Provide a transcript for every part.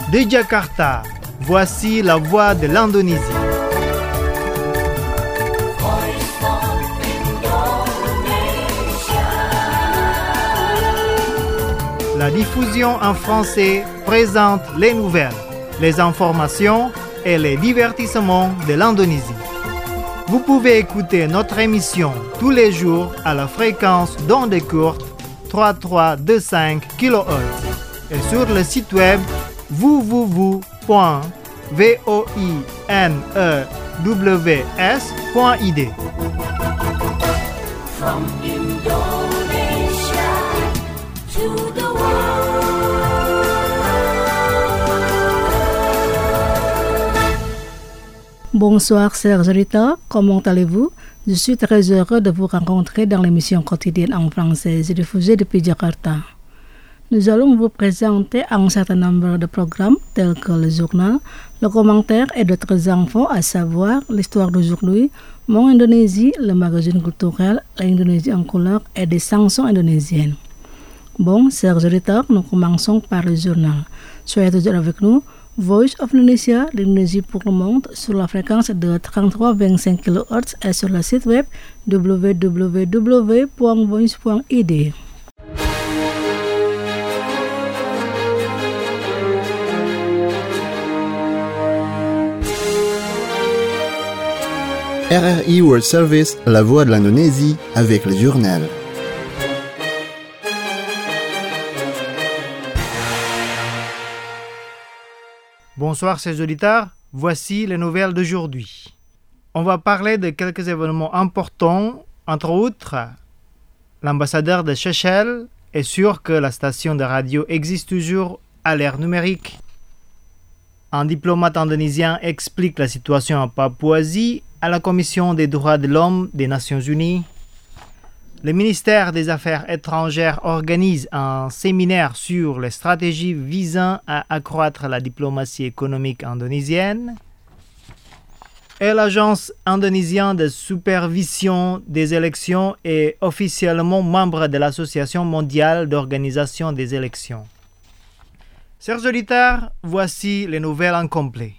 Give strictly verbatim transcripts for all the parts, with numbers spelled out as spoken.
De Jakarta, voici la voix de l'Indonésie. La diffusion en français présente les nouvelles, les informations et les divertissements de l'Indonésie. Vous pouvez écouter notre émission tous les jours à la fréquence d'onde courte trois mille trois cent vingt-cinq kilohertz et sur le site web w w w point voinews point i d. From Indonesia to the world. Bonsoir chers auditeurs, comment allez-vous? Je suis très heureux de vous rencontrer dans l'émission quotidienne en français diffusée depuis Jakarta. Nous allons vous présenter un certain nombre de programmes tels que le journal, le commentaire et d'autres infos, à savoir l'histoire d'aujourd'hui, Mon Indonésie, le magazine culturel, l'Indonésie en couleur et des chansons indonésiennes. Bon, chers auditeurs, nous commençons par le journal. Soyez toujours avec nous. Voice of Indonesia, l'Indonésie pour le monde, sur la fréquence de trente-trois virgule vingt-cinq kilohertz et sur le site web w w w point voice point i d. R R I World Service, la voix de l'Indonésie, avec le journal. Bonsoir chers auditeurs, voici les nouvelles d'aujourd'hui. On va parler de quelques événements importants, entre autres, l'ambassadeur de Seychelles est sûr que la station de radio existe toujours à l'ère numérique. Un diplomate indonésien explique la situation en Papouasie à la Commission des droits de l'homme des Nations Unies. Le ministère des Affaires étrangères organise un séminaire sur les stratégies visant à accroître la diplomatie économique indonésienne. Et l'agence indonésienne de supervision des élections est officiellement membre de l'Association mondiale d'organisation des élections. Chers auditeurs, voici les nouvelles en complet.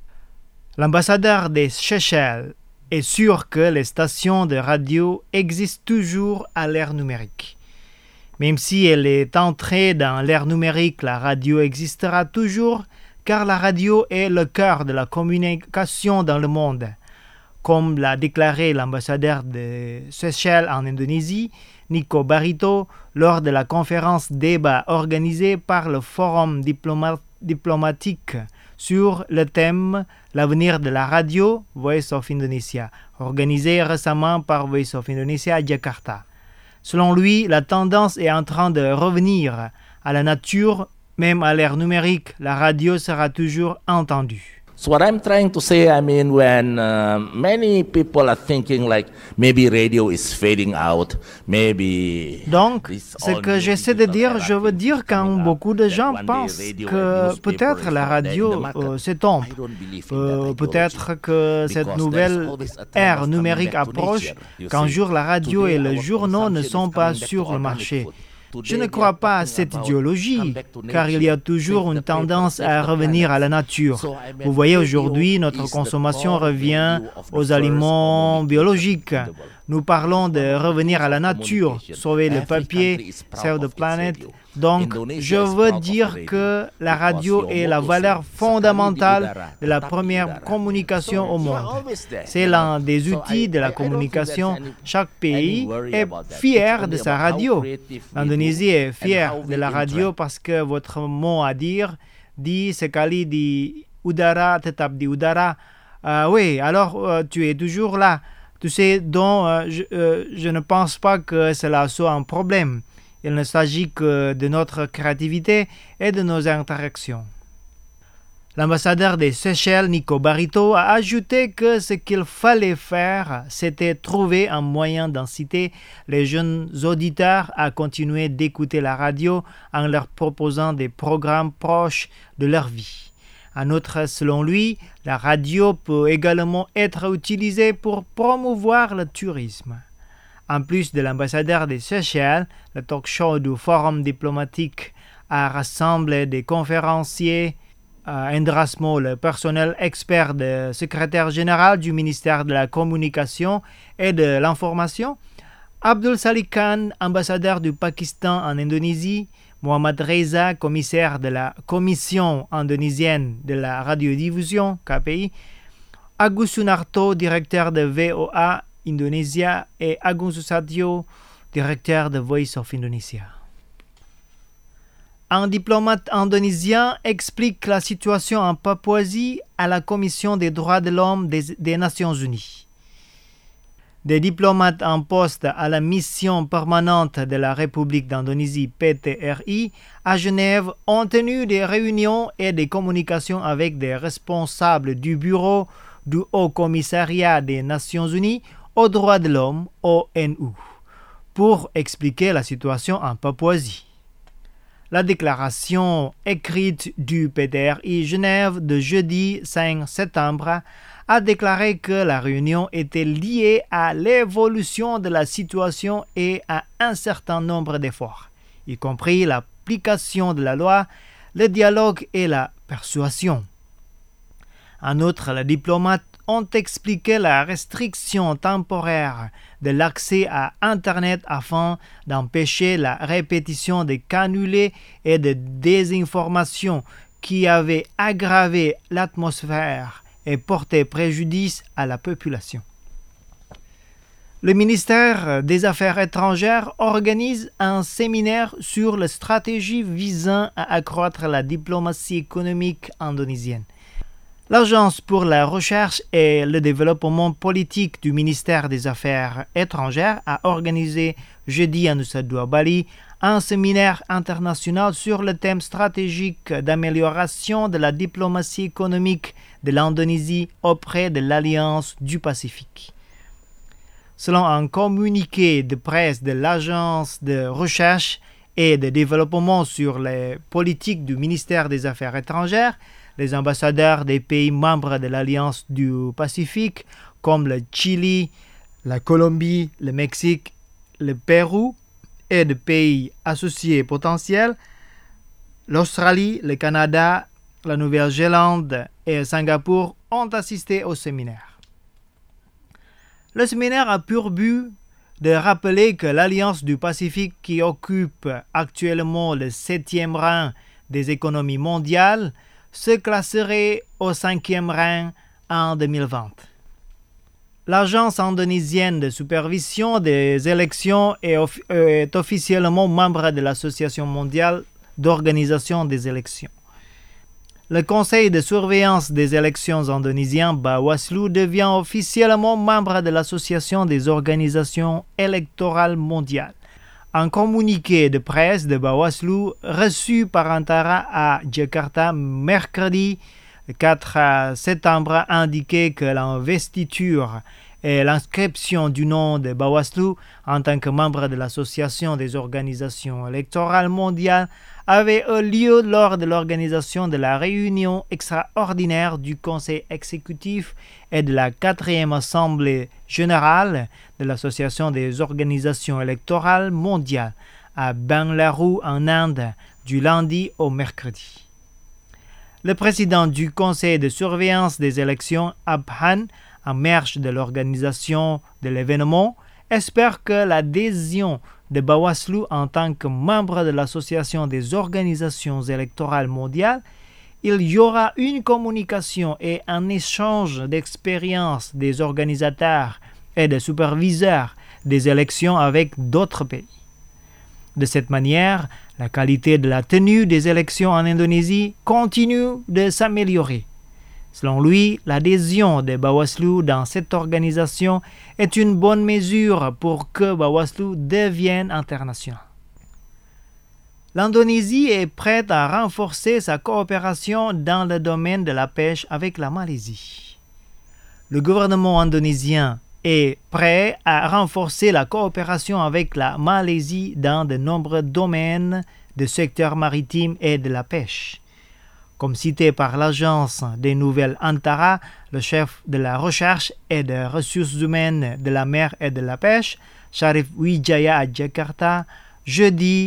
L'ambassadeur des Seychelles est sûr que les stations de radio existent toujours à l'ère numérique. Même si elle est entrée dans l'ère numérique, la radio existera toujours car la radio est le cœur de la communication dans le monde. Comme l'a déclaré l'ambassadeur de Seychelles en Indonésie, Nico Barito, lors de la conférence débat organisée par le Forum diploma- diplomatique sur le thème « L'avenir de la radio, Voice of Indonesia », organisé récemment par Voice of Indonesia à Jakarta. Selon lui, la tendance est en train de revenir à la nature, même à l'ère numérique, la radio sera toujours entendue. So what I'm trying to say, I mean, when uh, many people are thinking like maybe radio is fading out, maybe. Donc, ce que j'essaie de dire, je veux dire quand beaucoup de gens pensent que peut-être la radio euh, s'étompe, euh, peut-être que cette nouvelle ère numérique approche, qu'un jour la radio et les journaux ne sont pas sur le marché. Je ne crois pas à cette idéologie, car il y a toujours une tendance à revenir à la nature. Vous voyez, aujourd'hui, notre consommation revient aux aliments biologiques. Nous parlons de revenir à la nature, sauver le papier, save the planet. Donc, je veux dire que la radio est la valeur fondamentale de la première communication au monde. C'est l'un des outils de la communication. Chaque pays est fier de sa radio. L'Indonésie est fière de la radio parce que votre mot à dire dit sekali di udara tetap di udara. Euh, oui, alors euh, tu es toujours là. Tu sais, donc euh, je, euh, je ne pense pas que cela soit un problème. Il ne s'agit que de notre créativité et de nos interactions. L'ambassadeur des Seychelles, Nico Barito, a ajouté que ce qu'il fallait faire, c'était trouver un moyen d'inciter les jeunes auditeurs à continuer d'écouter la radio en leur proposant des programmes proches de leur vie. En outre, selon lui, la radio peut également être utilisée pour promouvoir le tourisme. En plus de l'ambassadeur des Seychelles, le talk show du Forum diplomatique a rassemblé des conférenciers Endrasmo, le personnel expert de secrétaire général du ministère de la Communication et de l'Information, Abdul Salih Khan, ambassadeur du Pakistan en Indonésie, Mohammad Reza, commissaire de la Commission indonésienne de la radiodiffusion, K P I, Agus Sunarto, directeur de V O A Indonesia, et Agung Susatyo, directeur de Voice of Indonesia. Un diplomate indonésien explique la situation en Papouasie à la Commission des droits de l'homme des, des Nations Unies. Des diplomates en poste à la mission permanente de la République d'Indonésie, P T R I, à Genève ont tenu des réunions et des communications avec des responsables du bureau du Haut Commissariat des Nations Unies aux droits de l'homme, O N U, pour expliquer la situation en Papouasie. La déclaration écrite du P T R I Genève de jeudi cinq septembre a déclaré que la réunion était liée à l'évolution de la situation et à un certain nombre d'efforts, y compris l'application de la loi, le dialogue et la persuasion. En outre, les diplomates ont expliqué la restriction temporaire de l'accès à Internet afin d'empêcher la répétition des canulés et de désinformation qui avaient aggravé l'atmosphère et porté préjudice à la population. Le ministère des Affaires étrangères organise un séminaire sur la stratégie visant à accroître la diplomatie économique indonésienne. L'Agence pour la recherche et le développement politique du ministère des Affaires étrangères a organisé jeudi à Nusa Dua, Bali, un séminaire international sur le thème stratégique d'amélioration de la diplomatie économique de l'Indonésie auprès de l'Alliance du Pacifique. Selon un communiqué de presse de l'Agence de recherche et de développement sur les politiques du ministère des Affaires étrangères, les ambassadeurs des pays membres de l'Alliance du Pacifique, comme le Chili, la Colombie, le Mexique, le Pérou, et de pays associés potentiels, l'Australie, le Canada, la Nouvelle-Zélande et Singapour ont assisté au séminaire. Le séminaire a pour but de rappeler que l'Alliance du Pacifique, qui occupe actuellement le septième rang des économies mondiales, se classerait au cinquième rang en deux mille vingt. L'Agence indonésienne de supervision des élections est, off- est officiellement membre de l'Association mondiale d'organisation des élections. Le Conseil de surveillance des élections indonésien Bawaslu devient officiellement membre de l'Association des organisations électorales mondiales. Un communiqué de presse de Bawaslu reçu par Antara à Jakarta mercredi quatre septembre indiquait que l'investiture et l'inscription du nom de Bawaslu en tant que membre de l'Association des organisations électorales mondiales avait eu lieu lors de l'organisation de la réunion extraordinaire du Conseil exécutif et de la quatrième Assemblée générale de l'Association des organisations électorales mondiales à Bengaluru en Inde du lundi au mercredi. Le président du Conseil de surveillance des élections, Abhan, en marge de l'organisation de l'événement, espère que l'adhésion de Bawaslu en tant que membre de l'Association des organisations électorales mondiales, il y aura une communication et un échange d'expériences des organisateurs et des superviseurs des élections avec d'autres pays. De cette manière, la qualité de la tenue des élections en Indonésie continue de s'améliorer. Selon lui, l'adhésion de Bawaslu dans cette organisation est une bonne mesure pour que Bawaslu devienne international. L'Indonésie est prête à renforcer sa coopération dans le domaine de la pêche avec la Malaisie. Le gouvernement indonésien est prêt à renforcer la coopération avec la Malaisie dans de nombreux domaines du secteur maritime et de la pêche. Comme cité par l'agence des nouvelles Antara, le chef de la recherche et des ressources humaines de la mer et de la pêche, Sharif Wijaya à Jakarta, jeudi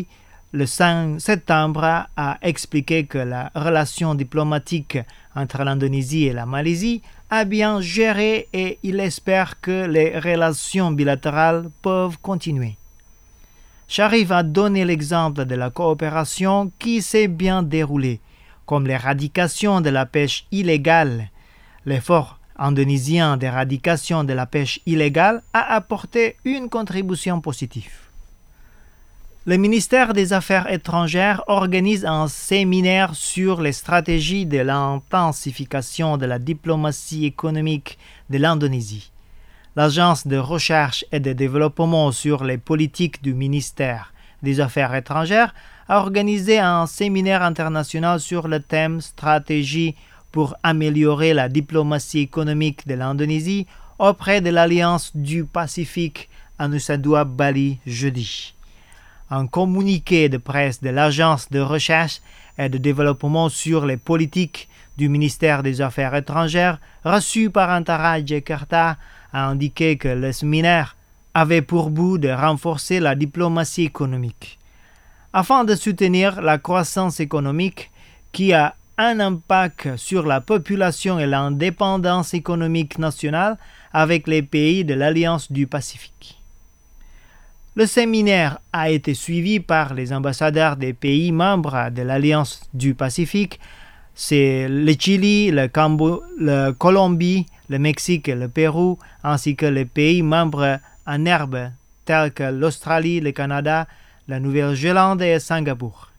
le cinq septembre, a expliqué que la relation diplomatique entre l'Indonésie et la Malaisie a bien géré et il espère que les relations bilatérales peuvent continuer. Sharif a donné l'exemple de la coopération qui s'est bien déroulée, comme l'éradication de la pêche illégale. L'effort indonésien d'éradication de la pêche illégale a apporté une contribution positive. Le ministère des Affaires étrangères organise un séminaire sur les stratégies de l'intensification de la diplomatie économique de l'Indonésie. L'Agence de recherche et de développement sur les politiques du ministère des Affaires étrangères a organisé un séminaire international sur le thème « Stratégie pour améliorer la diplomatie économique de l'Indonésie » auprès de l'Alliance du Pacifique à Nusa Dua, Bali, jeudi. Un communiqué de presse de l'Agence de recherche et de développement sur les politiques du ministère des Affaires étrangères reçu par Antara Jakarta a indiqué que le séminaire avait pour but de renforcer la diplomatie économique, afin de soutenir la croissance économique qui a un impact sur la population et l'indépendance économique nationale avec les pays de l'Alliance du Pacifique. Le séminaire a été suivi par les ambassadeurs des pays membres de l'Alliance du Pacifique, c'est le Chili, le, Cambo, le Colombie, le Mexique et le Pérou, ainsi que les pays membres en herbe tels que l'Australie, le Canada, la Nouvelle-Zélande et Singapour.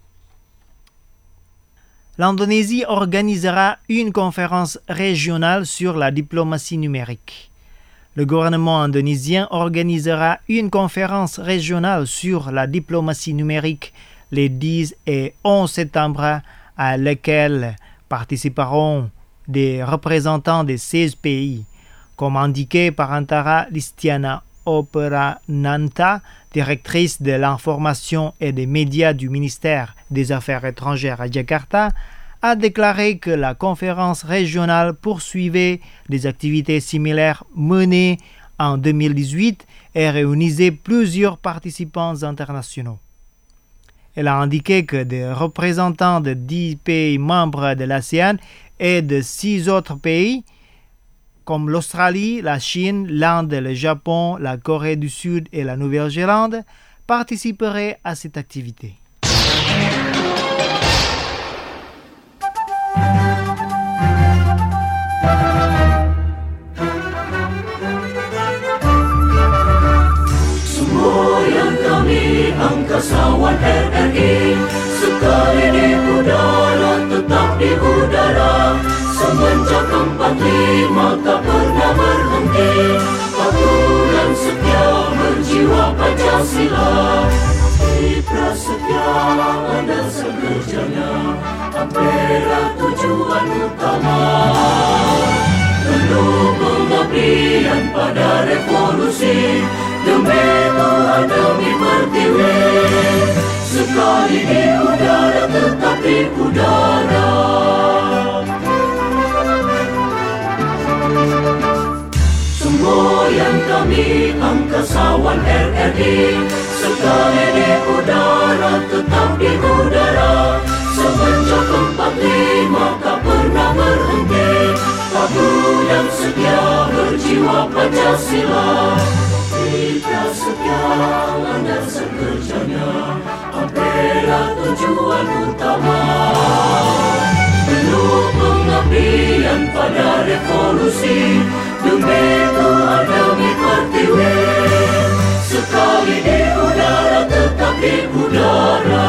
L'Indonésie organisera une conférence régionale sur la diplomatie numérique. Le gouvernement indonésien organisera une conférence régionale sur la diplomatie numérique les dix et onze septembre à laquelle participeront des représentants de seize pays, comme indiqué par Antara Listiana Operananta, directrice de l'information et des médias du ministère des Affaires étrangères à Jakarta, a déclaré que la conférence régionale poursuivait des activités similaires menées en deux mille dix-huit et réunissait plusieurs participants internationaux. Elle a indiqué que des représentants de dix pays membres de l'ASEAN et de six autres pays, comme l'Australie, la Chine, l'Inde, le Japon, la Corée du Sud et la Nouvelle-Zélande, participeraient à cette activité. Semboyan kami angkasawan R R I, sekali di udara tetap di udara. Semenjak empat lima tak pernah berhenti, patuh dan setia berjiwa Pancasila. Di prasetya landasan kerjanya, Ampera tujuan utama. Penuh pengabdian pada revolusi, demi Tuhan demi Pertiwi. Sekali di udara tetap di udara. Semboyan kami angkasawan R R I, sekali di udara tetap di udara. Semenjak empat lima tak pernah berhenti, patuh dan setia berjiwa Pancasila. Kita setia landasan kerjanya, Ampera tujuan utama. Penuh pengabdian pada revolusi, demi Tuhan demi Pertiwi. Sekali di udara tetap di udara.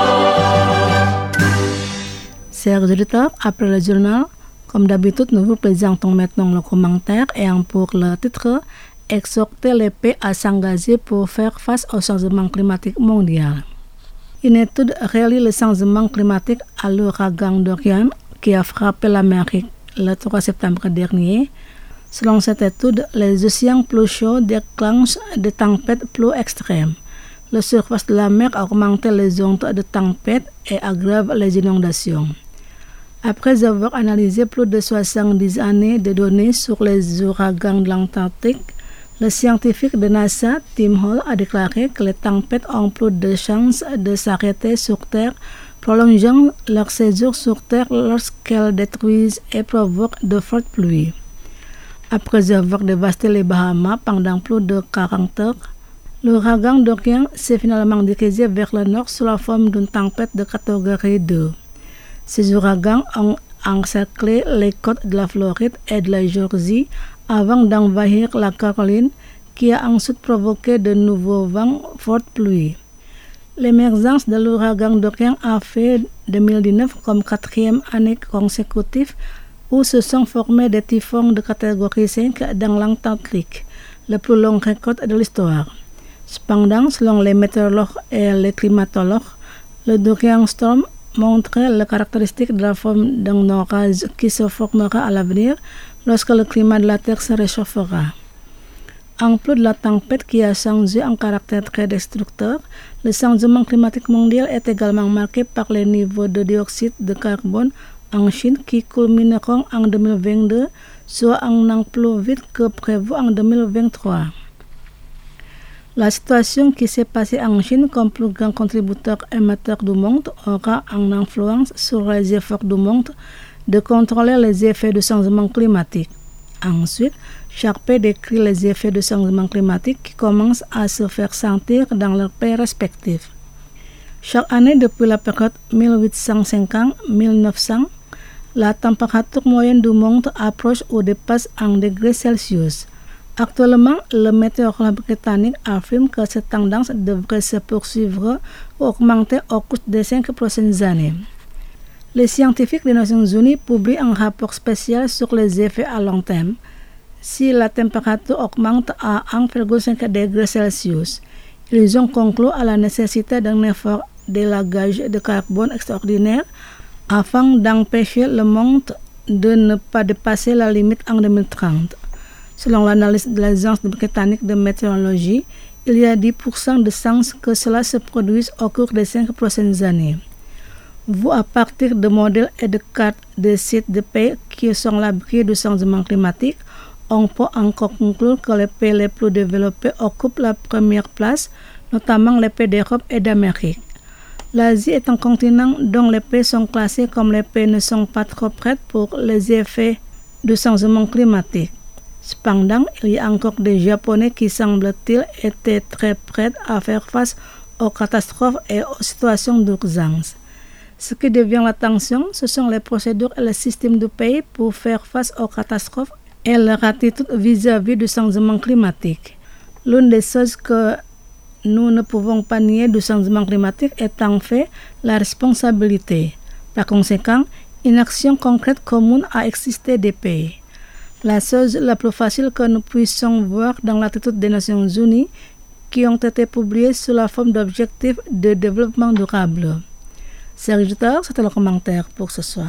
Chers auditeurs, après le journal, comme d'habitude, nous vous présentons maintenant le commentaire ayant pour le titre « Exhorter les pays à s'engager pour faire face au changement climatique mondial ». Une étude relie le changement climatique à l'ouragan Dorian qui a frappé l'Amérique le trois septembre dernier. Selon cette étude, les océans plus chauds déclenchent des tempêtes plus extrêmes. La surface de la mer a augmenté les ondes de tempête et aggrave les inondations. Après avoir analysé plus de soixante-dix années de données sur les ouragans de l'Antarctique, Le scientifique de NASA, Tim Hall, a déclaré que les tempêtes ont plus de chances de s'arrêter sur Terre, prolongeant leur séjour sur Terre lorsqu'elles détruisent et provoquent de fortes pluies. Après avoir dévasté les Bahamas pendant plus de quarante heures, l'ouragan Dorian s'est finalement dirigé vers le nord sous la forme d'une tempête de catégorie deux. Ces ouragans ont encerclé les côtes de la Floride et de la Georgie avant d'envahir la Caroline, qui a ensuite provoqué de nouveaux vents, fortes pluies. L'émergence de l'ouragan Dorian a fait deux mille dix-neuf comme quatrième année consécutive où se sont formés des typhons de catégorie cinq dans l'Atlantique, le plus long record de l'histoire. Cependant, selon les météorologues et les climatologues, le Dorian Storm montrait les caractéristiques de la forme d'un orage qui se formera à l'avenir lorsque le climat de la Terre se réchauffera. En plus de la tempête qui a changé en caractère très destructeur, le changement climatique mondial est également marqué par les niveaux de dioxyde de carbone en Chine qui culmineront en deux mille vingt-deux, soit un an plus vite que prévu en deux mille vingt-trois. La situation qui s'est passée en Chine comme plus grand contributeur émetteur du monde aura une influence sur les efforts du monde de contrôler les effets du changement climatique. Ensuite, chaque pays décrit les effets du changement climatique qui commencent à se faire sentir dans leurs pays respectifs. Chaque année depuis la période mille huit cent cinquante à mille neuf cents, la température moyenne du monde approche ou dépasse un degré Celsius. Actuellement, le météorologue britannique affirme que cette tendance devrait se poursuivre ou augmenter au cours des cinq prochaines années. Les scientifiques des Nations Unies publient un rapport spécial sur les effets à long terme. Si la température augmente à un virgule cinq degrés Celsius, ils ont conclu à la nécessité d'un effort d'élagage de carbone extraordinaire afin d'empêcher le monde de ne pas dépasser la limite en deux mille trente. Selon l'analyse de l'Agence britannique de météorologie, il y a dix pour cent de chances que cela se produise au cours des cinq prochaines années. Vu à partir de modèles et de cartes de sites de pays qui sont à l'abri du changement climatique, on peut encore conclure que les pays les plus développés occupent la première place, notamment les pays d'Europe et d'Amérique. L'Asie est un continent dont les pays sont classés comme les pays ne sont pas trop prêts pour les effets du changement climatique. Cependant, il y a encore des Japonais qui semblent-ils être très prêts à faire face aux catastrophes et aux situations d'urgence. Ce qui devient l'attention, ce sont les procédures et les systèmes du pays pour faire face aux catastrophes et leur attitude vis-à-vis du changement climatique. L'une des choses que nous ne pouvons pas nier du changement climatique est en fait la responsabilité. Par conséquent, une action concrète commune a existé des pays. La chose la plus facile que nous puissions voir dans l'attitude des Nations Unies qui ont été publiées sous la forme d'objectifs de développement durable. Chers auditeurs, c'était le commentaire pour ce soir.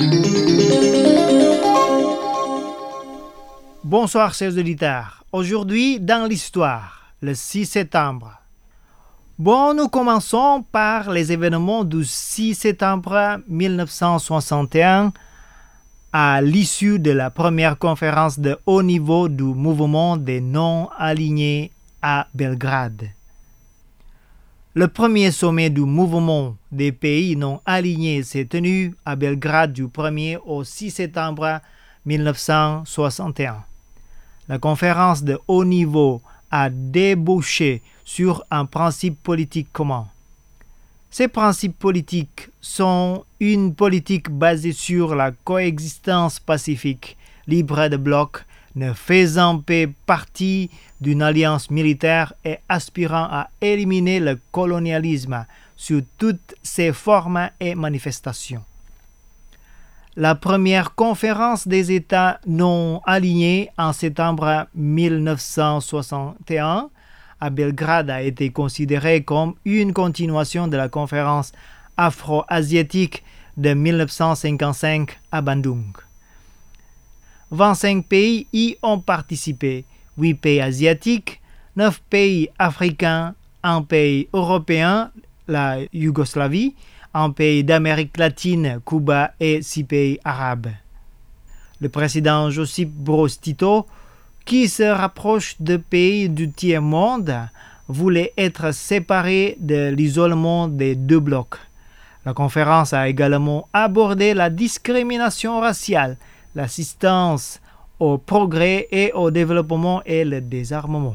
Bonsoir, chers auditeurs. Aujourd'hui, dans l'histoire, le six septembre. Bon, nous commençons par les événements du six septembre mille neuf cent soixante et un à l'issue de la première conférence de haut niveau du mouvement des non-alignés à Belgrade. Le premier sommet du mouvement des pays non-alignés s'est tenu à Belgrade du premier au six septembre mille neuf cent soixante et un. La conférence de haut niveau a débouché sur un principe politique commun. Ces principes politiques sont une politique basée sur la coexistence pacifique, libre de blocs, ne faisant pas partie d'une alliance militaire et aspirant à éliminer le colonialisme sous toutes ses formes et manifestations. La première conférence des États non alignés en septembre mille neuf cent soixante et un à Belgrade a été considérée comme une continuation de la conférence afro-asiatique de mille neuf cent cinquante-cinq à Bandung. vingt-cinq pays y ont participé, huit pays asiatiques, neuf pays africains, un pays européen, la Yougoslavie, un pays d'Amérique latine, Cuba et six pays arabes. Le président Josip Broz Tito, qui se rapprochent de pays du tiers-monde voulaient être séparés de l'isolement des deux blocs. La conférence a également abordé la discrimination raciale, l'assistance au progrès et au développement et le désarmement.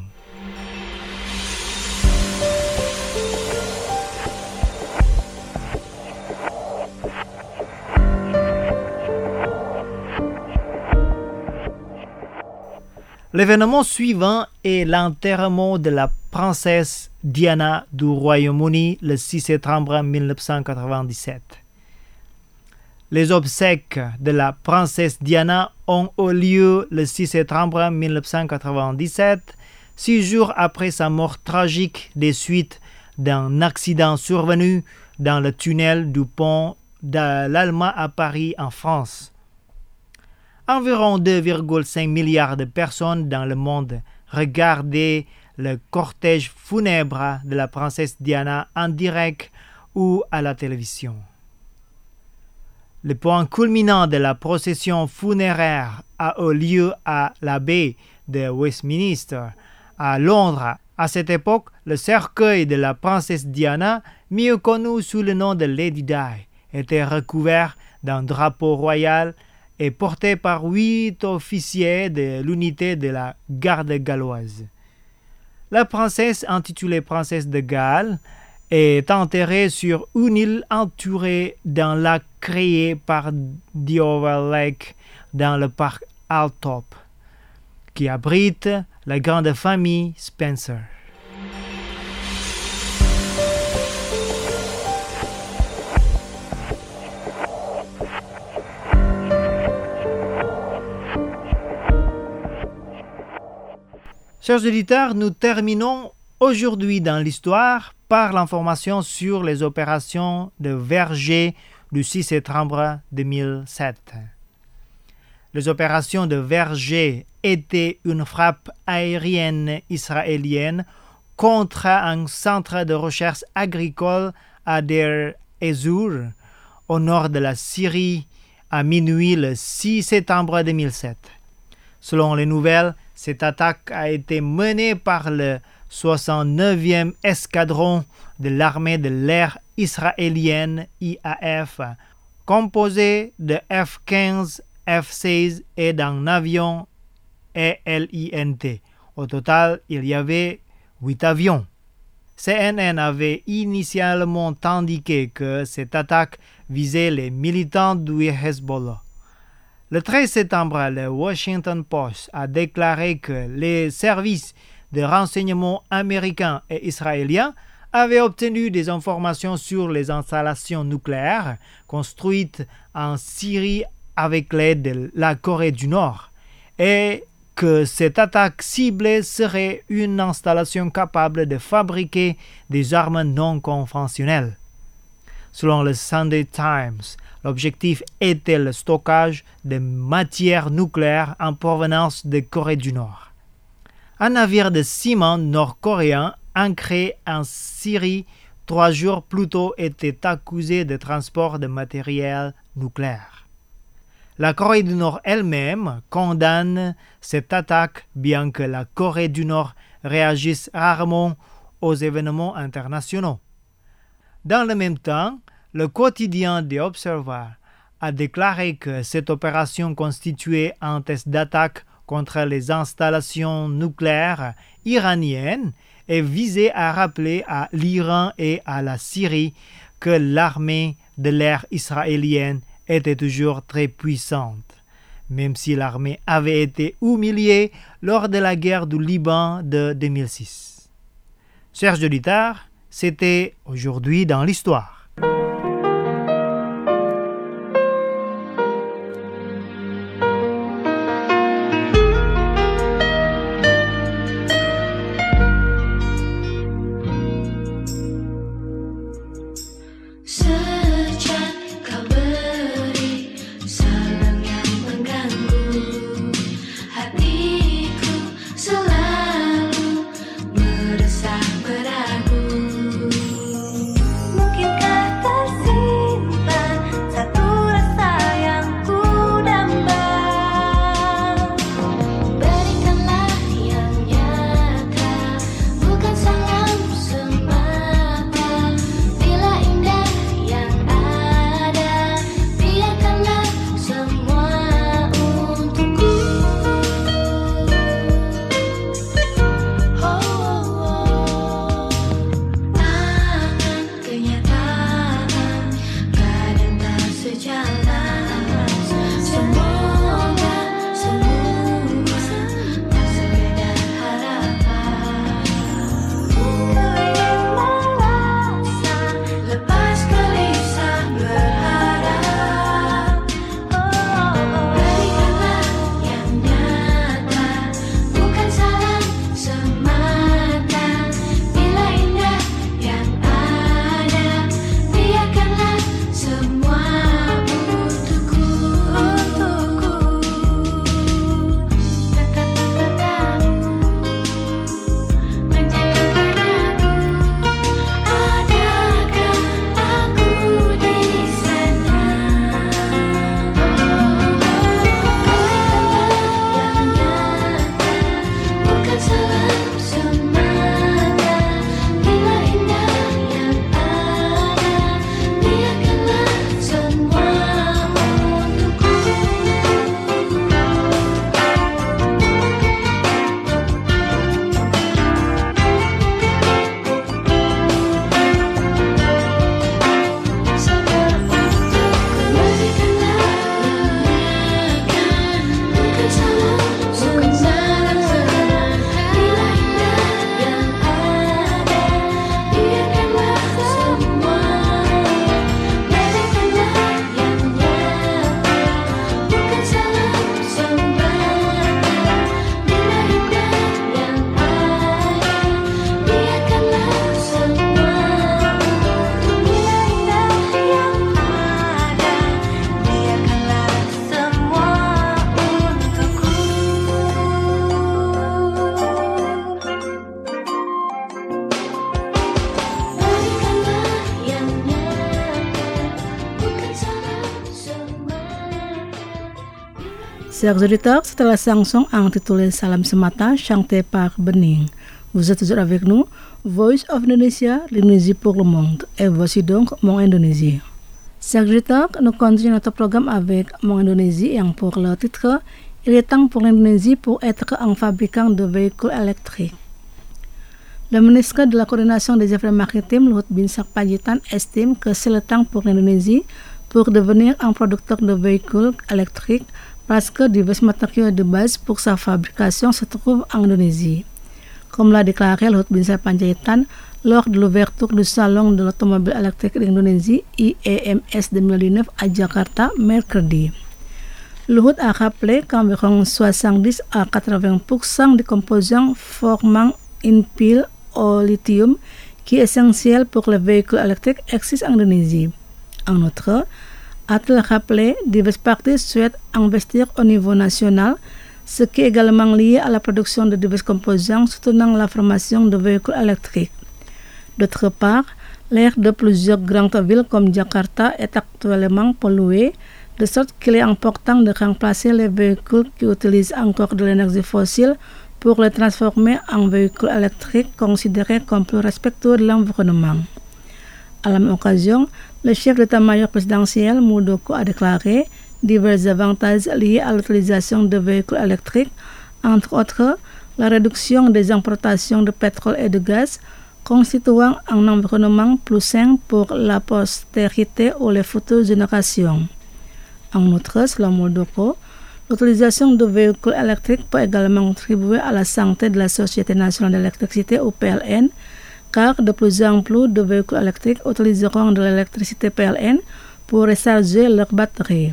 L'événement suivant est l'enterrement de la princesse Diana du Royaume-Uni le six septembre mille neuf cent quatre-vingt-dix-sept. Les obsèques de la princesse Diana ont eu lieu le six septembre mille neuf cent quatre-vingt-dix-sept, six jours après sa mort tragique des suites d'un accident survenu dans le tunnel du pont de l'Alma à Paris en France. Environ deux virgule cinq milliards de personnes dans le monde regardaient le cortège funèbre de la princesse Diana en direct ou à la télévision. Le point culminant de la procession funéraire a eu lieu à l'abbaye de Westminster, à Londres. À cette époque, le cercueil de la princesse Diana, mieux connu sous le nom de Lady Di, était recouvert d'un drapeau royal et porté par huit officiers de l'unité de la garde galloise. La princesse, intitulée princesse de Galles, est enterrée sur une île entourée d'un lac créé par Diover Lake dans le parc Hilltop, qui abrite la grande famille Spencer. Chers auditeurs, nous terminons aujourd'hui dans l'histoire par l'information sur les opérations de Verger du six septembre deux mille sept. Les opérations de Verger étaient une frappe aérienne israélienne contre un centre de recherche agricole à Der Ezur, au nord de la Syrie, à minuit le six septembre deux mille sept. Selon les nouvelles, cette attaque a été menée par le soixante-neuvième escadron de l'armée de l'air israélienne I A F, composé de F quinze, F seize et d'un avion E L I N T. Au total, il y avait huit avions. C N N avait initialement indiqué que cette attaque visait les militants du Hezbollah. Le treize septembre, le Washington Post a déclaré que les services de renseignement américains et israéliens avaient obtenu des informations sur les installations nucléaires construites en Syrie avec l'aide de la Corée du Nord et que cette attaque ciblée serait une installation capable de fabriquer des armes non conventionnelles. Selon le Sunday Times, l'objectif était le stockage de matières nucléaires en provenance de Corée du Nord. Un navire de ciment nord-coréen ancré en Syrie trois jours plus tôt était accusé de transport de matériel nucléaire. La Corée du Nord elle-même condamne cette attaque, bien que la Corée du Nord réagisse rarement aux événements internationaux. Dans le même temps, le quotidien The Observer a déclaré que cette opération constituait un test d'attaque contre les installations nucléaires iraniennes et visait à rappeler à l'Iran et à la Syrie que l'armée de l'air israélienne était toujours très puissante, même si l'armée avait été humiliée lors de la guerre du Liban de deux mille six. Chers auditeurs, c'était aujourd'hui dans l'histoire. Mungkinkah Chers auditeurs, c'était la chanson intitulée Salam Semata, chantée par Bening. Vous êtes toujours avec nous, Voice of Indonesia, l'Indonésie pour le monde. Et voici donc Mon Indonésie. Chers auditeurs, nous continuons notre programme avec Mon Indonésie et pour le titre, il est temps pour l'Indonésie pour être un fabricant de véhicules électriques. Le ministre de la Coordination des Affaires maritimes, Luhut Binsar Panjaitan, estime que c'est le temps pour l'Indonésie pour devenir un producteur de véhicules électriques parce que divers matériaux de base pour sa fabrication se trouvent en Indonésie. Comme l'a déclaré Luhut Binsar Panjaitan lors de l'ouverture du Salon de l'automobile électrique d'Indonésie I E M S deux mille dix-neuf à Jakarta mercredi. Luhut a rappelé qu'environ soixante-dix à quatre-vingts pour cent des composants formant une pile au lithium qui est essentielle pour les véhicules électriques existent en Indonésie. En outre, a-t-il rappelé, diverses parties souhaitent investir au niveau national, ce qui est également lié à la production de divers composants soutenant la formation de véhicules électriques. D'autre part, l'air de plusieurs grandes villes comme Jakarta est actuellement pollué, de sorte qu'il est important de remplacer les véhicules qui utilisent encore de l'énergie fossile pour les transformer en véhicules électriques considérés comme plus respectueux de l'environnement. À la même occasion, le chef d'état-major présidentiel Muldoko a déclaré divers avantages liés à l'utilisation de véhicules électriques, entre autres la réduction des importations de pétrole et de gaz, constituant un environnement plus sain pour la postérité ou les futures générations. En outre, selon Muldoko, l'utilisation de véhicules électriques peut également contribuer à la santé de la Société nationale d'électricité ou P L N, car de plus en plus de véhicules électriques utiliseront de l'électricité P L N pour recharger leurs batteries.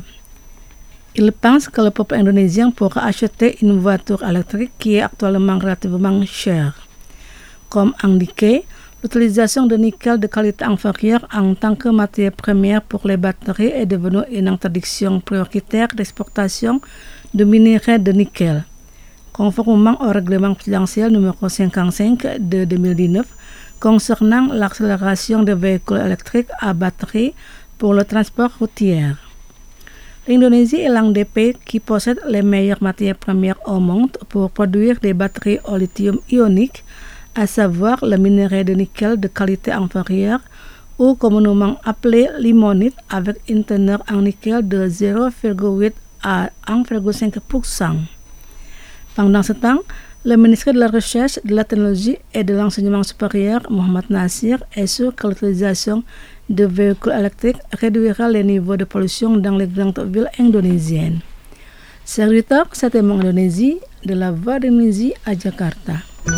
Il pense que le peuple indonésien pourra acheter une voiture électrique qui est actuellement relativement chère. Comme indiqué, l'utilisation de nickel de qualité inférieure en tant que matière première pour les batteries est devenue une interdiction prioritaire d'exportation de minerais de nickel. Conformément au règlement présidentiel numéro cinquante-cinq de deux mille dix-neuf, concernant l'accélération des véhicules électriques à batterie pour le transport routier. L'Indonésie est l'un des pays qui possède les meilleures matières premières au monde pour produire des batteries au lithium ionique, à savoir le minerai de nickel de qualité inférieure ou communément appelé limonite avec une teneur en nickel de zéro virgule huit à un virgule cinq pour cent. Pendant ce temps, le ministre de la Recherche, de la Technologie et de l'Enseignement supérieur, Mohamed Nasir, est sûr que l'utilisation de véhicules électriques réduira les niveaux de pollution dans les grandes villes indonésiennes. Serviteur, c'était Mon Indonésie, de la Voix d'Indonésie à Jakarta.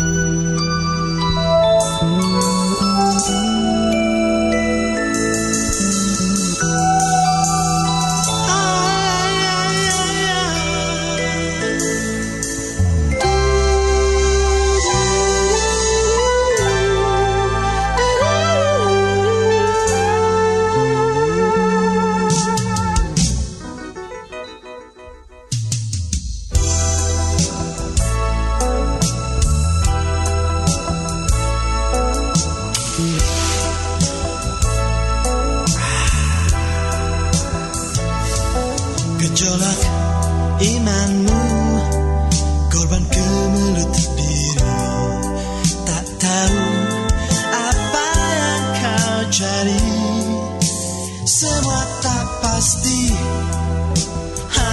Gejolak imanmu, korban kemelut diri. Tak tahu apa yang kau cari, semua tak pasti. Ha,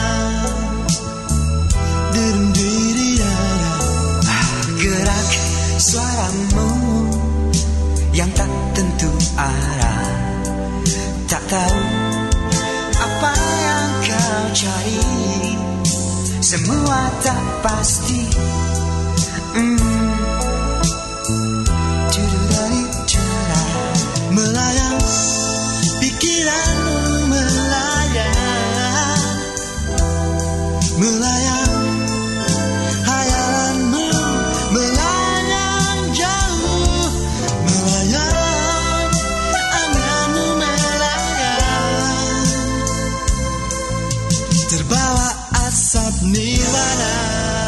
derung diri dada, gerak suaramu yang tak tentu arah. Tak tahu apa yang kau cari, semua tak pasti. mm. Melayang, pikiranmu melayang, melayang, hayalanmu melayang jauh, melayang, anganmu melayang, terbawa asap nirwana.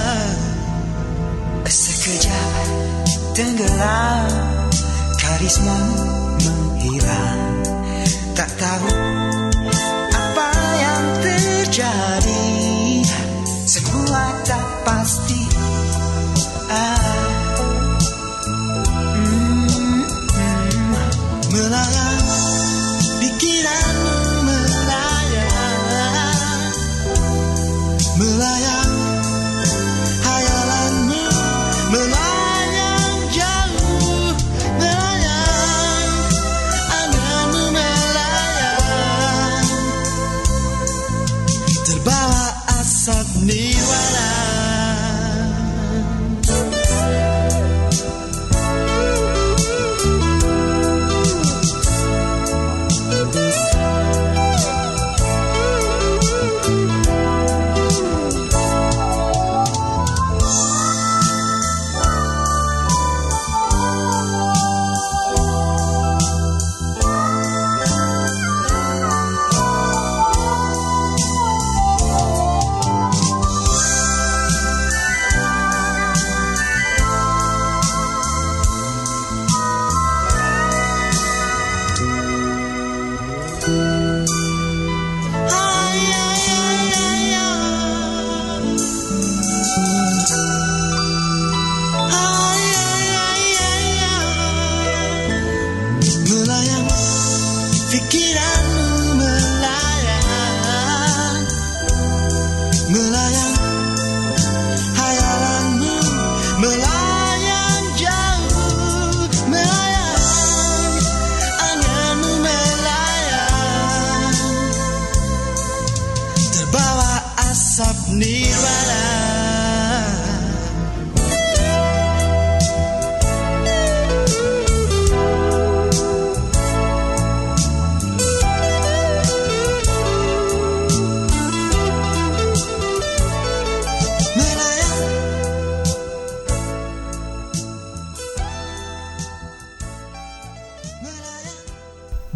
Sekejap tenggelam, karismamu menghilang. Tak tahu apa yang terjadi,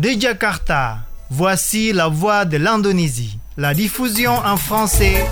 De Jakarta, voici la voix de l'Indonésie. La diffusion en français.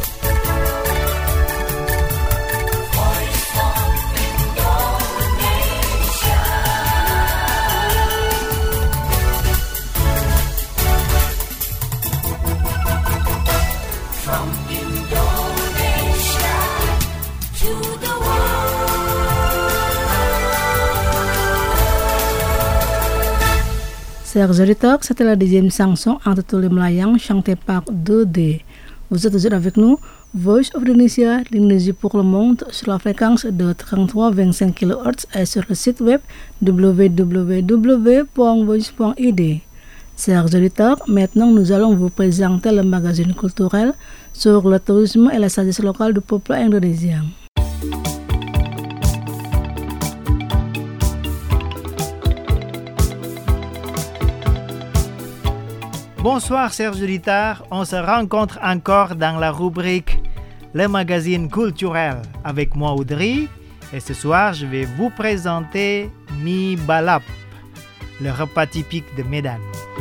Chers auditeurs, c'était la deuxième chanson intitulée Melayang chantée par deux D. Vous êtes toujours avec nous, Voice of Indonesia, l'Indonésie pour le monde, sur la fréquence de trente-trois virgule vingt-cinq kilohertz et sur le site web w w w point voice point i d. Chers auditeurs, maintenant nous allons vous présenter le magazine culturel sur le tourisme et la sagesse locale du peuple indonésien. Bonsoir chers auditeurs, on se rencontre encore dans la rubrique Le magazine culturel avec moi Audrey et ce soir je vais vous présenter Mie Balap, le repas typique de Medan.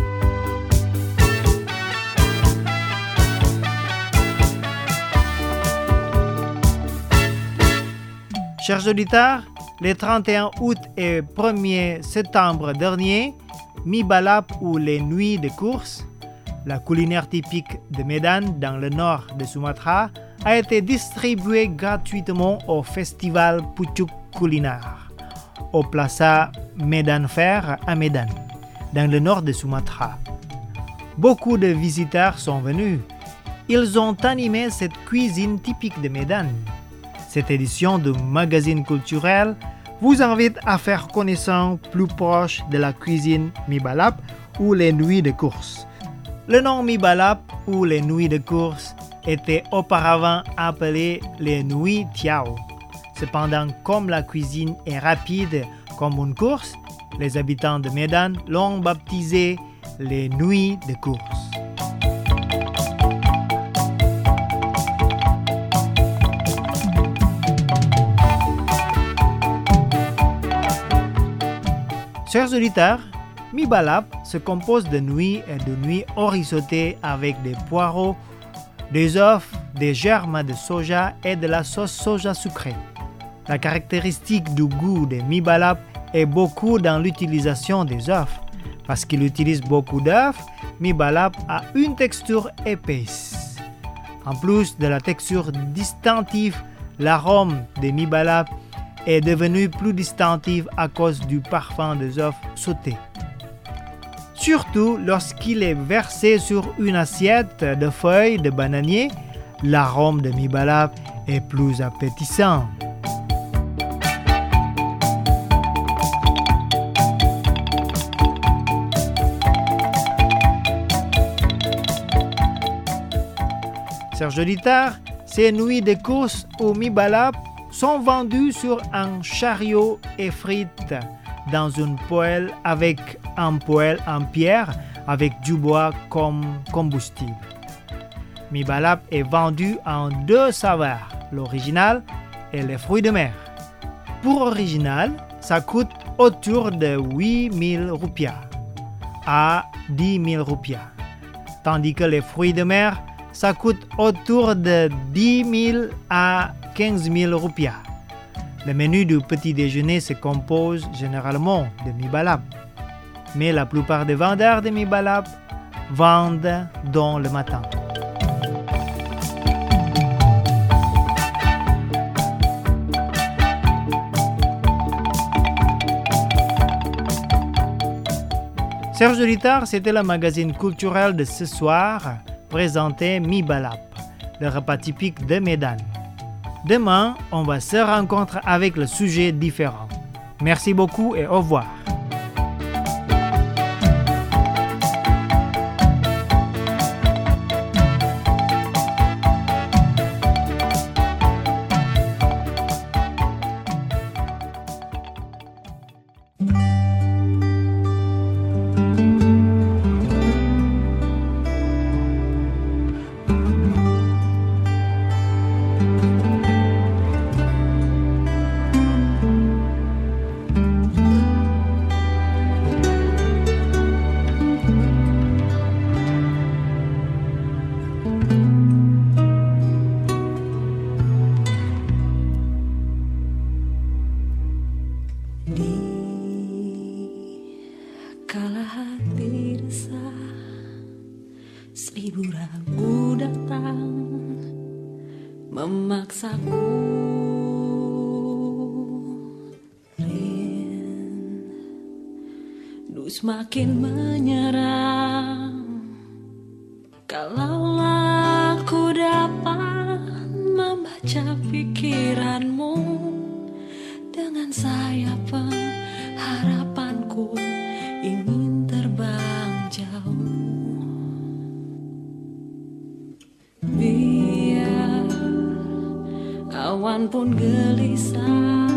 Chers auditeurs, le trente et un août et premier septembre dernier, Mie Balap ou les nuits de course, la culinaire typique de Medan dans le nord de Sumatra, a été distribuée gratuitement au festival Pucuk Kuliner, au Plaza Medan Fair à Medan, dans le nord de Sumatra. Beaucoup de visiteurs sont venus. Ils ont animé cette cuisine typique de Medan. Cette édition du magazine culturel vous invite à faire connaissance plus proche de la cuisine Mie Balap ou les nuits de course. Le nom Mie Balap ou les nuits de course était auparavant appelé les nuits Tiao. Cependant, comme la cuisine est rapide comme une course, les habitants de Medan l'ont baptisé les nuits de course. Chers auditeurs, Mie Balap se compose de nouilles et de nouilles rissottées avec des poireaux, des œufs, des germes de soja et de la sauce soja sucrée. La caractéristique du goût de Mie Balap est beaucoup dans l'utilisation des œufs. Parce qu'il utilise beaucoup d'œufs, Mie Balap a une texture épaisse. En plus de la texture distinctive, l'arôme de Mie Balap est devenu plus distinctif à cause du parfum des œufs sautés. Surtout lorsqu'il est versé sur une assiette de feuilles de bananier, l'arôme de Mie Balap est plus appétissant. Chers auditeurs, ces nuits de course au Mie Balap sont vendues sur un chariot et frites dans une poêle avec un poêle en pierre avec du bois comme combustible. Mie Balap est vendu en deux saveurs, l'original et les fruits de mer. Pour original, ça coûte autour de huit mille roupias à dix mille roupias, tandis que les fruits de mer, ça coûte autour de dix mille à quinze mille roupias. Le menu du petit déjeuner se compose généralement de Mie Balap, mais la plupart des vendeurs de Mie Balap vendent dans le matin. Chers auditeurs, c'était le magazine culturel de ce soir, présenté Mie Balap, le repas typique de Medan. Demain, on va se rencontrer avec le sujet différent. Merci beaucoup et au revoir. Di kala hati resah, seribu ragu datang memaksaku. Rindu semakin menyerang. Kalaulah ku dapat membaca pikiranmu dengan sayap pengharapanku ingin terbang jauh. Biar awan pun gelisah,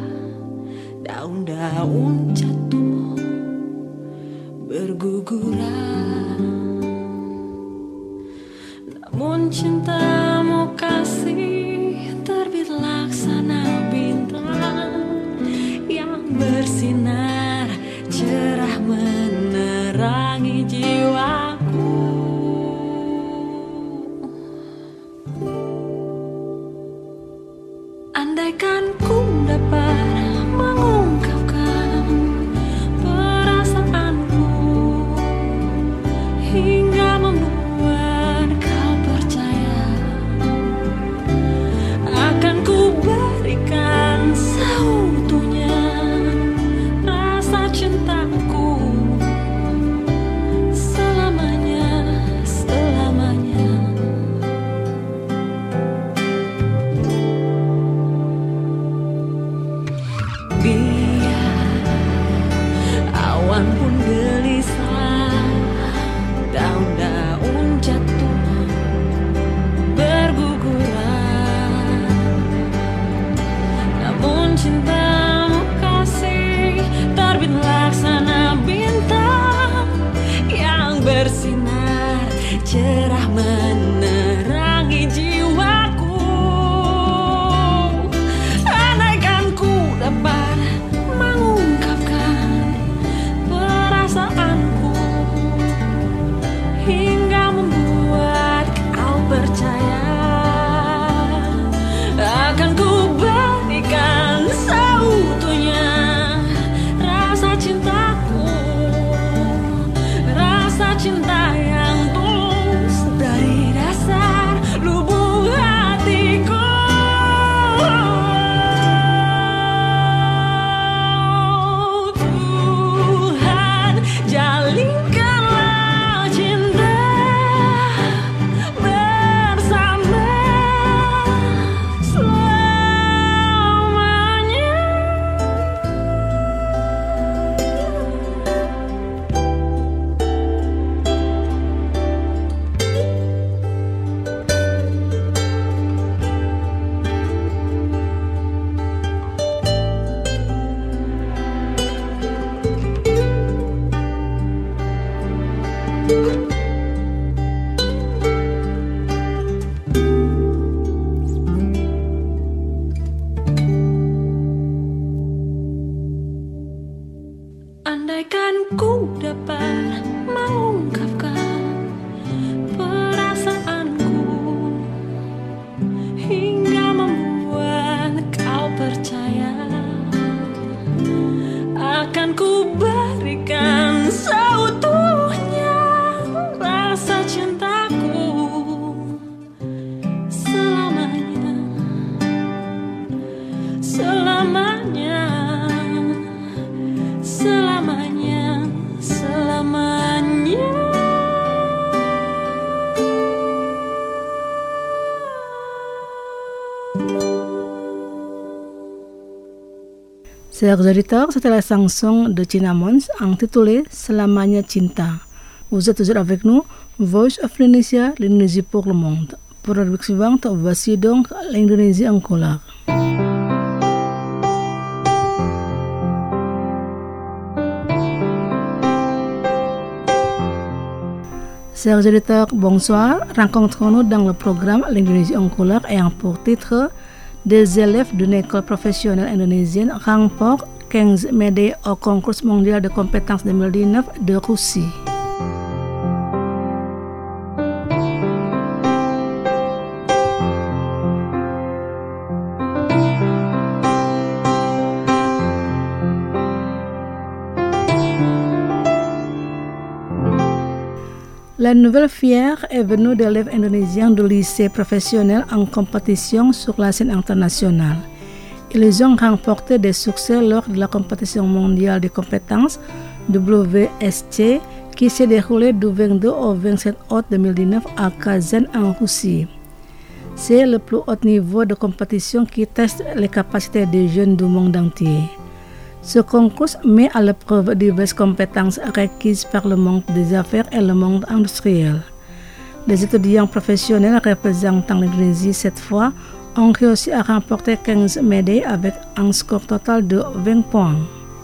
daun-daun jatuh berguguran, namun cintamu kasih terbit laksana bintang yang bersinar cerah menerangi jiwaku. Andaikan ku dapat mengungkapkan perasaanku hingga membuat kau percaya, akan ku berikan seutuhnya rasa cintaku selamanya, selamanya. Biar awan pun gelisah, daun-daun jatuh berguguran, namun cintamu kasih terbit laksana bintang yang bersinar cerah menerangi jiwaku. Andaikan ku dapat mengungkapkan perasaanku hingga membuat kau percaya, akan ku berikan seutuhnya rasa cintaku, rasa cinta yang tulus dari dasar lubuk hatiku. Tuhan, jalinkanlah cinta bersama selamanya. Andaikan ku dapat mengungkapkan perasaanku hingga membuat kau percaya, akan ku berikan seutuhnya rasa cintaku selamanya, selamanya, selamanya, selamanya. Chers auditeurs, c'était la chanson de Cinnamons intitulée Selamanya Cinta. Vous êtes toujours avec nous, Voice of Indonesia, l'Indonésie pour le monde. Pour la rubrique suivante, voici donc l'Indonésie en couleur. Chers auditeurs, bonsoir. Rencontrons-nous dans le programme L'Indonésie en couleur ayant pour titre Des élèves d'une école professionnelle indonésienne remportent quinze médailles au concours mondial de compétences deux mille dix-neuf de Russie. La nouvelle fière est venue d'élèves indonésiens du lycée professionnel en compétition sur la scène internationale. Ils ont remporté des succès lors de la compétition mondiale des compétences W S T qui s'est déroulée du vingt-deux au vingt-sept août deux mille dix-neuf à Kazan en Russie. C'est le plus haut niveau de compétition qui teste les capacités des jeunes du monde entier. Ce concours met à l'épreuve diverses compétences requises par le monde des affaires et le monde industriel. Les étudiants professionnels représentant l'Indonésie cette fois ont réussi à remporter quinze médailles avec un score total de vingt points.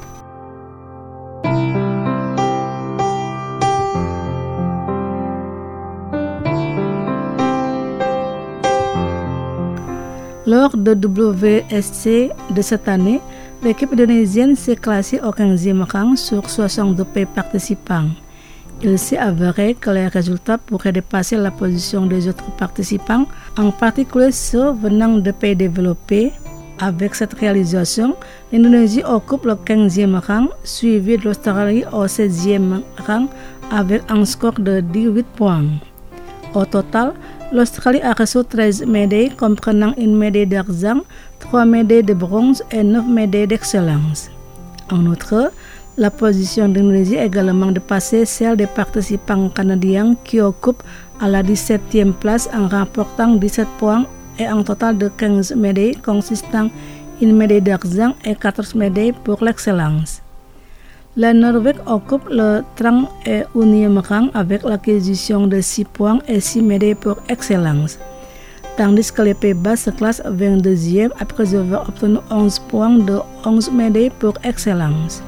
Lors de W S C de cette année, l'équipe indonésienne s'est classée au quinzième rang sur soixante-deux pays participants. Il s'est avéré que les résultats pourraient dépasser la position des autres participants, en particulier ceux venant de pays développés. Avec cette réalisation, l'Indonésie occupe le quinzième rang, suivi de l'Australie au seizième rang avec un score de dix-huit points. Au total, l'Australie a reçu treize médailles comprenant une médaille d'argent, trois médailles de bronze et neuf médailles d'excellence. En outre, la position de l'Indonésie a également dépassé celle des participants canadiens qui occupent à la dix-septième place en remportant dix-sept points et un total de quinze médailles consistant une médaille d'argent et quatorze médailles pour l'excellence. La Norvège occupe le trente et unième rang avec l'acquisition de six points et six médailles pour excellence, tandis que les Pays-Bas se classent vingt-deuxième après avoir obtenu onze points de onze médailles pour excellence.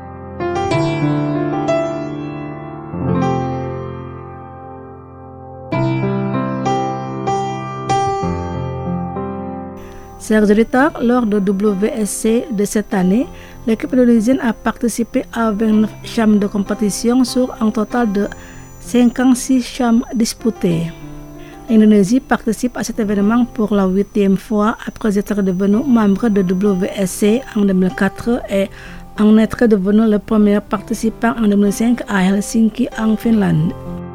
Chers auditeurs, lors de W S C de cette année, l'équipe indonésienne a participé à vingt-neuf chams de compétition sur un total de cinquante-six chams disputés. L'Indonésie participe à cet événement pour la huitième fois après être devenue membre de W S C en deux mille quatre et en être devenu le premier participant en deux mille cinq à Helsinki en Finlande.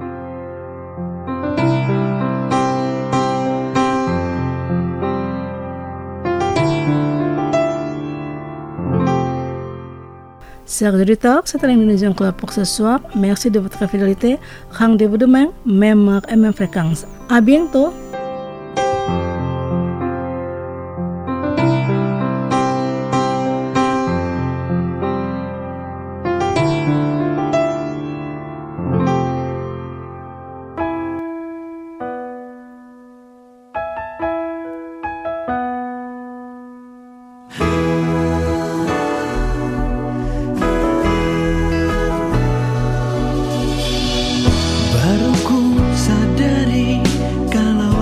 Chers auditeurs, c'était l'Indonésien Club pour ce soir. Merci de votre fidélité. Rendez-vous demain, même heure et même fréquence. À bientôt. Baru ku sadari kalau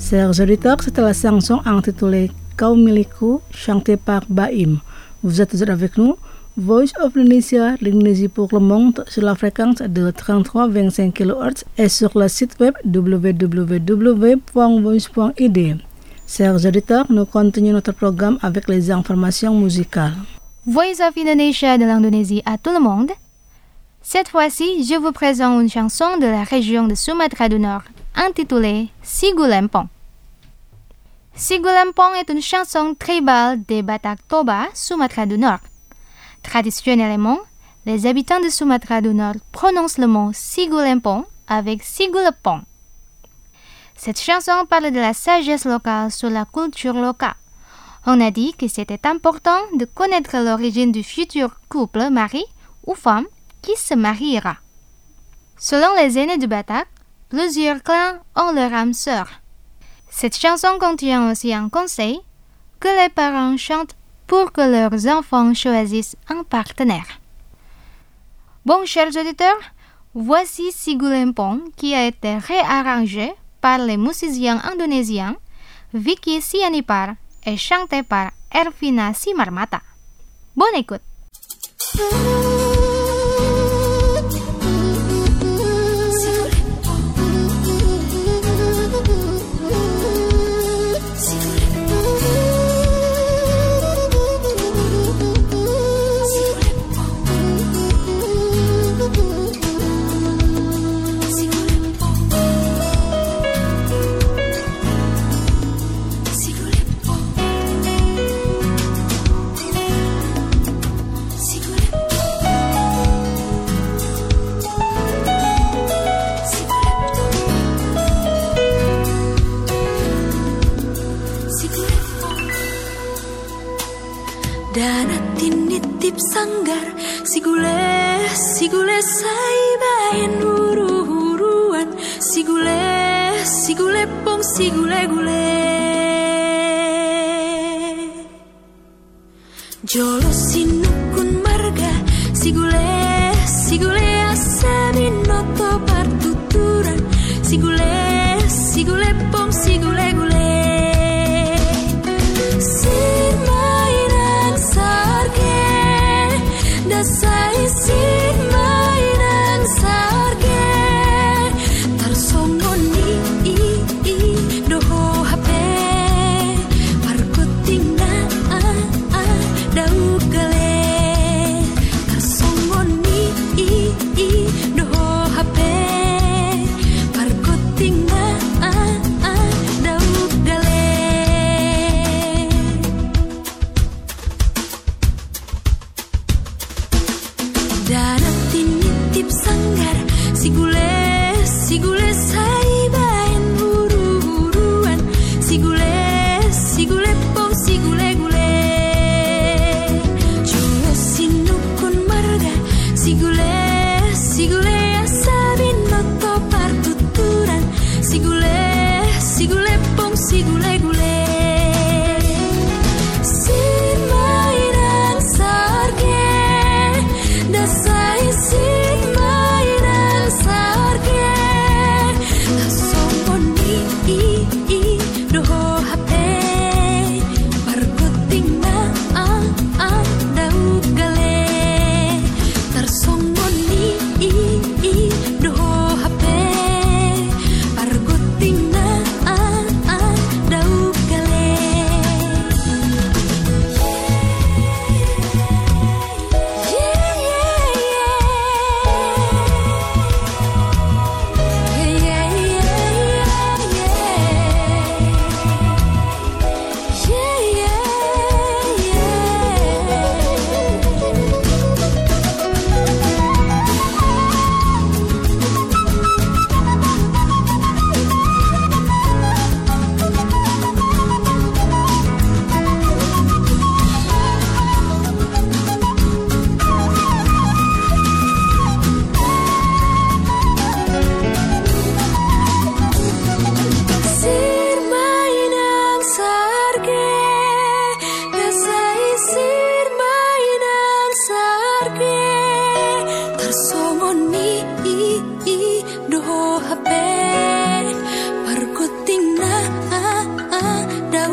Chers auditeurs, c'était la chanson intitulée Kau Milikku, chantée par Baim. Vous êtes toujours avec nous, Voice of Indonesia, l'Indonésie pour le monde, sur la fréquence de trente-trois virgule vingt-cinq kilohertz et sur le site web w w w point voice point i d. Chers auditeurs, nous continuons notre programme avec les informations musicales. Voice of Indonesia de l'Indonésie à tout le monde. Cette fois-ci, je vous présente une chanson de la région de Sumatra du Nord, intitulée Sigulempong. Sigulempong est une chanson tribale des Batak Toba, Sumatra du Nord. Traditionnellement, les habitants de Sumatra du Nord prononcent le mot Sigulempong avec Sigulepong. Cette chanson parle de la sagesse locale sur la culture locale. On a dit que c'était important de connaître l'origine du futur couple mari ou femme qui se mariera. Selon les aînés du Batak, plusieurs clans ont leur âme sœur. Cette chanson contient aussi un conseil que les parents chantent pour que leurs enfants choisissent un partenaire. Bon, chers auditeurs, voici Sigulempong qui a été réarrangé par les musiciens indonésiens Vicky Sianipar et chanté par Ervina Simarmata. Bonne écoute! Danatin nitip sanggar Sigule, sigule saibain huru-huruan Sigule, sigule pong, sigule gule Jolo sinukun marga Sigule, sigule asamin noto partuturan Sigule, sigule pong, sigule gule Dasai sin mainan sarge tarsongoni i i doho hape parkuting na a a dau kale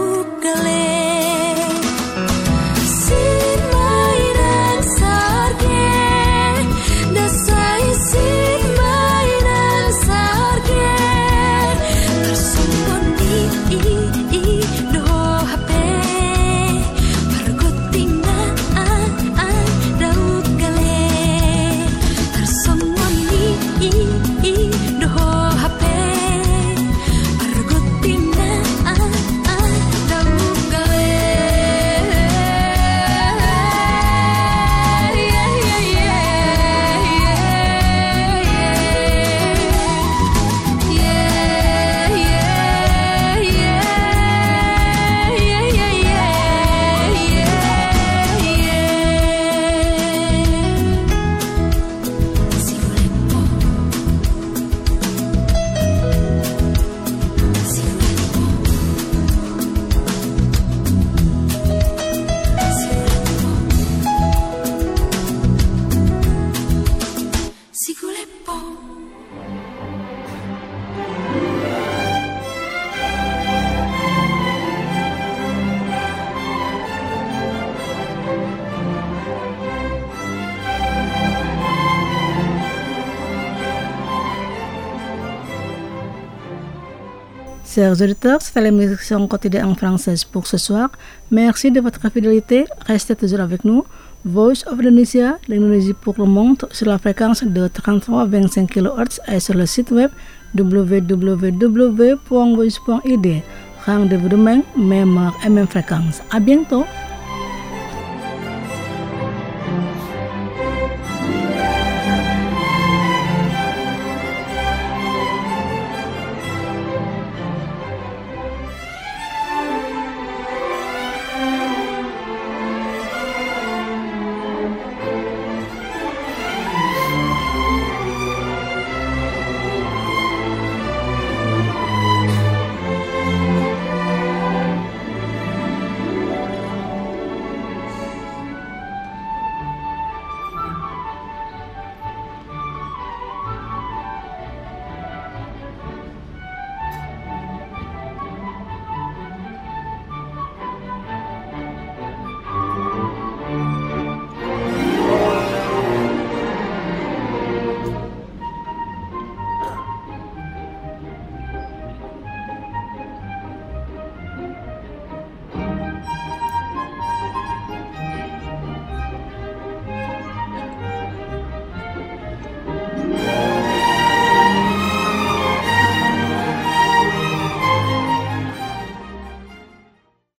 Chers auditeurs, c'était l'émission quotidienne française pour ce soir. Merci de votre fidélité. Restez toujours avec nous. Voice of Indonesia, l'Indonésie pour le monde, sur la fréquence de trente-trois virgule vingt-cinq kilohertz et sur le site web w w w point voice point i d. Rendez-vous demain, même heure et même fréquence. À bientôt.